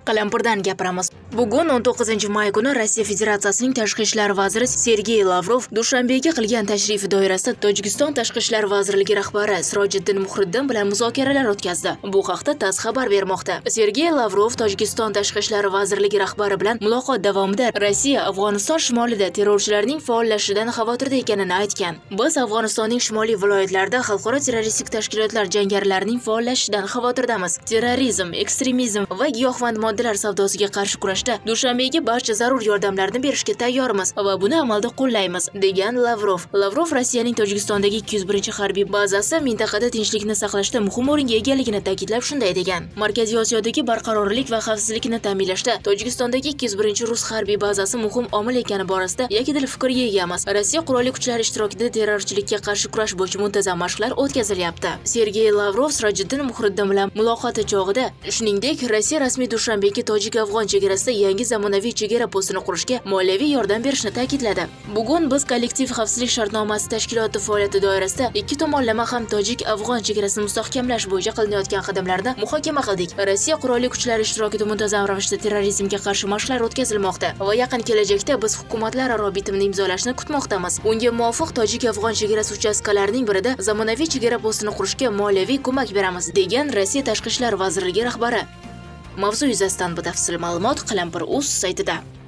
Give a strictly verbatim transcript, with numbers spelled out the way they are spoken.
Qalampirdan gapiramiz. Bugun o'n to'qqizinchi may kuni Rossiya Federatsiyasining Tashqi ishlar vaziri Sergey Lavrov Dushanbega qilgan tashrifi doirasida Tojikiston Tashqi ishlar vazirligi rahbari Sirojiddin Muhriddin bilan muzokaralar o'tkazdi. Bu haqda TASS xabar bermoqda. Sergey Lavrov Tojikiston Tashqi ishlar vazirligi rahbari bilan muloqot davomida Rossiya Afg'oniston shimolida terrorchilarning faollashishidan xavotirda ekanini aytgan. Biz Afg'onistonning shimoliy viloyatlarida xalqaro terroristik tashkilotlar jangarilarining faollashishidan xavotirdamiz. Terrorizm, ekstremizm va giyohvand moddalar savdosiga qarshi kurashda Dushanbega barcha zarur yordamlarni berishga tayyormiz va buni amalda qo'llaymiz, degan Lavrov. Lavrov Rossiyaning Tojikistondagi ikki yuz birinchi harbiy bazasi mintaqada tinchlikni saqlashda muhim o'ringa egaligini ta'kidlab shunday degan. Markaziy Osiyodagi barqarorlik va xavfsizlikni ta'minlashda Tojikistondagi ikki yuz birinchi rus harbiy bazasi muhim omil ekani borasida yakdil fikrga egamiz. Rossiya qurolli kuchlari ishtirokida terrorchilikka qarshi kurash bo'yicha muntazam mashqlar o'tkazilyapti. Sergey Lavrov Sirojiddin Muhriddin bilan muloqoti chog'ida, shuningdek, Rossiya rasmiy Dushanbega tojik-afg'on chegarasida yangi zamonaviy chegara postini qurishga moliyaviy yordam berishni ta'kidladi. Bugun biz kollektiv xavfsizlik shartnomasi tashkiloti faoliyati doirasida ikki tomonlama ham tojik-afg'on chegarasini mustahkamlash bo'yicha qilinayotgan qadamlarni muhokama qildik. Rossiya qurolli kuchlari ishtirokida muntazam ravishda terrorizmga qarshi mashqlar o'tkazilmoqda va yaqin kelajakda biz hukumatlararo bitimni imzolashni kutmoqdamiz. Unga muvofiq tojik-afg'on chegarasi uchastkalarining birida zamonaviy chegara postini qurishga moliyaviy ko'mak beramiz, degan Rossiya Tashqi ishlar vazirligi rahbari. Mavzu yuzasidan batafsil ma'lumot Qalampir.uz saytida.